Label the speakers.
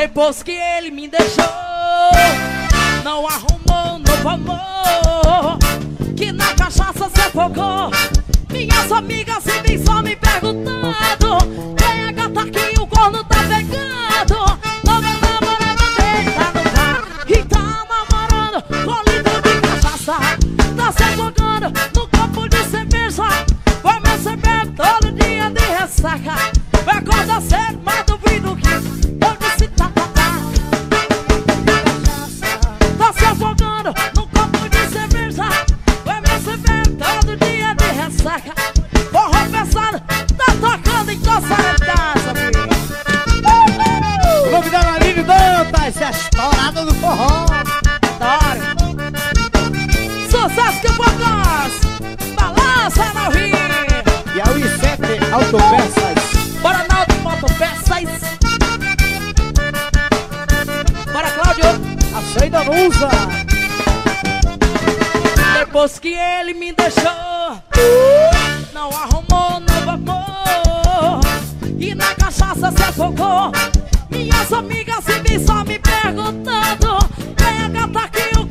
Speaker 1: Depois que ele me deixou, não arrumou novo amor, que na cachaça se afogou. Minhas amigas se vêm só me perguntando: quem é gata que o corno tá pegando? Tô meu namorado deita no bar e tá namorando com litro de cachaça. Tá se afogando no copo de cerveja, vai me receber todo dia de ressaca. Vai acordar cedo, mas duvido que eu disse tá. Tá se afogando no copo de cerveja, vai me receber todo dia de ressaca. Forró pesado, tá tocando em nossa casa, filho.
Speaker 2: O nome dela, Aline Dantas, é a estourada do forró.
Speaker 1: Adoro. Sucesso que eu gosto. Balança no Rio.
Speaker 2: E a I7 Autopeças.
Speaker 1: Bora, Naldo Motopeças. Bora, Cláudio.
Speaker 2: A Sheida não usa.
Speaker 1: Depois que ele me deixou, não arrumou novo amor, e na cachaça se afogou. Minhas amigas se vêm só me perguntando: quem é gata que